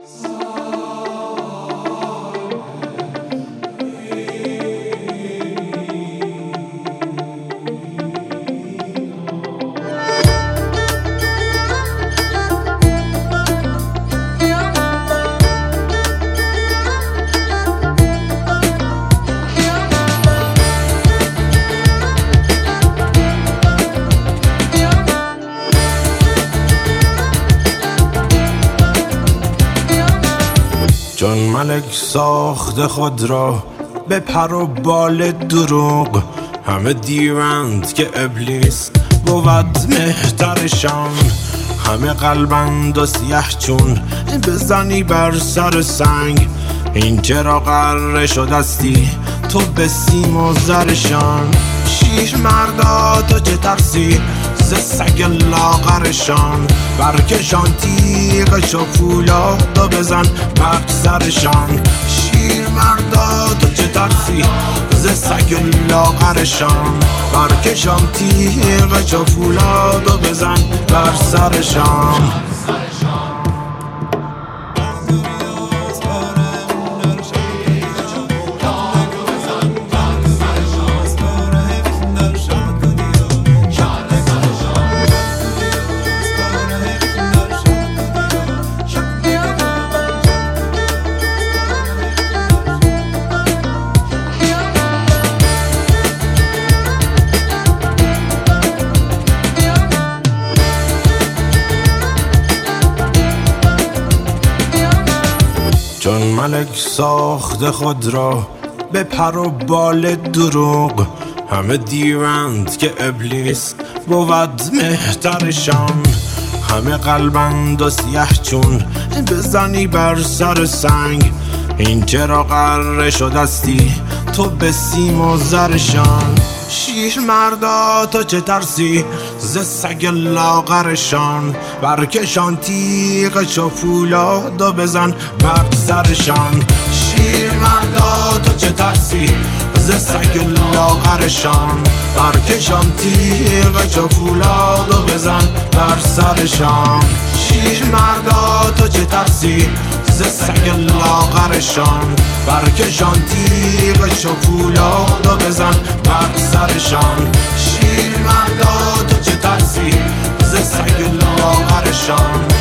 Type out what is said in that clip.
چون ملک ساخته خود را به پر و بال دروغ، همه دیوند که ابلیس بود مهترشان. همه قلبند و سیه چون بزنی بر سر سنگ، این چرا غره شدستی تو به سیم و زرشان. شیر مردا تو چه ترسی ز سگ لاغرشان، برکشان تیغش و فولاد و بزن بر سرشان. شیر مردا تو چه ترسی ز سگ لاغرشان، برکشان تیغش و فولاد و بزن بر سرشان. چون ملک ساخته خود را به پر و بال دروغ، همه دیوند که ابلیس بود مهترشان. همه قلبند و سیه چون بزنی بر سر سنگ، این چرا غره شدستی تو به سیم و زرشان. شیر مردا تو چه ترسی ز سگ لاغرشان، برکشان تیغش و فولاد و بزن بر سرشان. شیر مردا تو چه ترسی ز سگ لاغرشان، برکشان تیغش و فولاد و بزن بر سرشان. شیر مردا تو چه ترسی ز سگ لاغرشان، برکشان تیغش و فولاد و بزن بر سرشان. شیر مردا تو چه ترسی ز سگ لاغرشان،